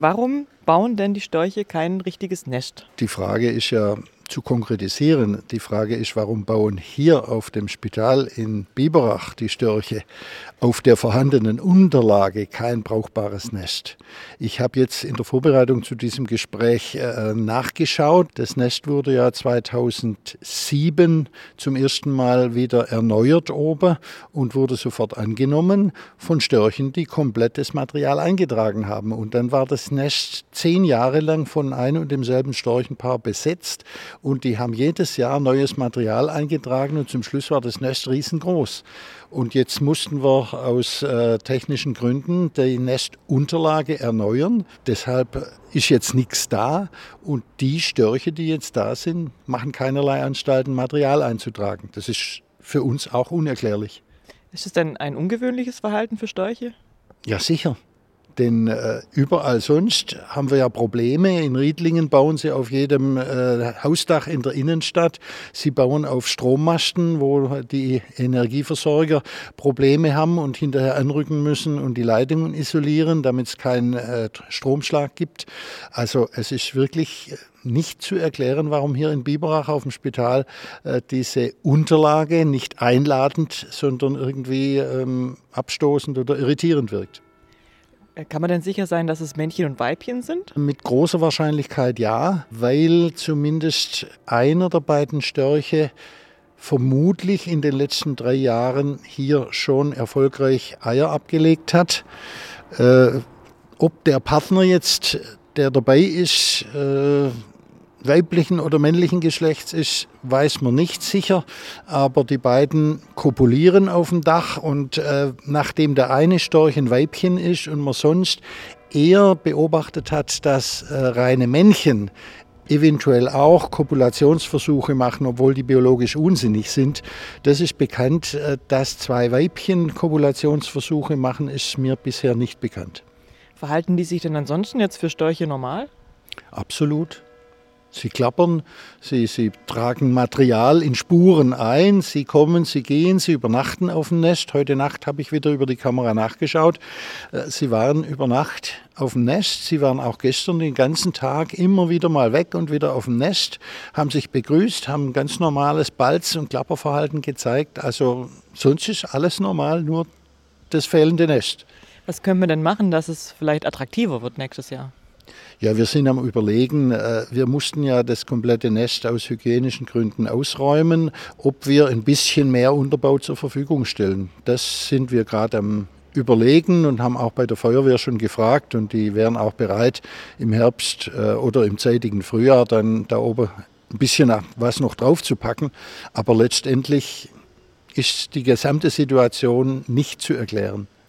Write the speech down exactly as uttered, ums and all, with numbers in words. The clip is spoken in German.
Warum bauen denn die Störche kein richtiges Nest? Die Frage ist ja zu konkretisieren. Die Frage ist, warum bauen hier auf dem Spital in Biberach die Störche auf der vorhandenen Unterlage kein brauchbares Nest? Ich habe jetzt in der Vorbereitung zu diesem Gespräch äh, nachgeschaut. Das Nest wurde ja zweitausendsieben zum ersten Mal wieder erneuert oben und wurde sofort angenommen von Störchen, die komplettes Material eingetragen haben. Und dann war das Nest zehn Jahre lang von einem und demselben Storchenpaar besetzt. Und die haben jedes Jahr neues Material eingetragen und zum Schluss war das Nest riesengroß. Und jetzt mussten wir aus äh, technischen Gründen die Nestunterlage erneuern. Deshalb ist jetzt nichts da und die Störche, die jetzt da sind, machen keinerlei Anstalten, Material einzutragen. Das ist für uns auch unerklärlich. Ist es denn ein ungewöhnliches Verhalten für Störche? Ja, sicher. Denn äh, überall sonst haben wir ja Probleme. In Riedlingen bauen sie auf jedem äh, Hausdach in der Innenstadt. Sie bauen auf Strommasten, wo die Energieversorger Probleme haben und hinterher anrücken müssen und die Leitungen isolieren, damit es keinen äh, Stromschlag gibt. Also es ist wirklich nicht zu erklären, warum hier in Biberach auf dem Spital äh, diese Unterlage nicht einladend, sondern irgendwie ähm, abstoßend oder irritierend wirkt. Kann man denn sicher sein, dass es Männchen und Weibchen sind? Mit großer Wahrscheinlichkeit ja, weil zumindest einer der beiden Störche vermutlich in den letzten drei Jahren hier schon erfolgreich Eier abgelegt hat. Äh, ob der Partner jetzt, der dabei ist, äh, weiblichen oder männlichen Geschlechts ist, weiß man nicht sicher, aber die beiden kopulieren auf dem Dach und äh, nachdem der eine Storch ein Weibchen ist und man sonst eher beobachtet hat, dass äh, reine Männchen eventuell auch Kopulationsversuche machen, obwohl die biologisch unsinnig sind. Das ist bekannt, äh, dass zwei Weibchen Kopulationsversuche machen, ist mir bisher nicht bekannt. Verhalten die sich denn ansonsten jetzt für Störche normal? Absolut. Sie klappern, sie, sie tragen Material in Spuren ein, sie kommen, sie gehen, sie übernachten auf dem Nest. Heute Nacht habe ich wieder über die Kamera nachgeschaut. Sie waren über Nacht auf dem Nest, sie waren auch gestern den ganzen Tag immer wieder mal weg und wieder auf dem Nest, haben sich begrüßt, haben ein ganz normales Balz- und Klapperverhalten gezeigt. Also sonst ist alles normal, nur das fehlende Nest. Was können wir denn machen, dass es vielleicht attraktiver wird nächstes Jahr? Ja, wir sind am Überlegen, wir mussten ja das komplette Nest aus hygienischen Gründen ausräumen, ob wir ein bisschen mehr Unterbau zur Verfügung stellen. Das sind wir gerade am Überlegen und haben auch bei der Feuerwehr schon gefragt und die wären auch bereit, im Herbst oder im zeitigen Frühjahr dann da oben ein bisschen was noch drauf zu packen. Aber letztendlich ist die gesamte Situation nicht zu erklären.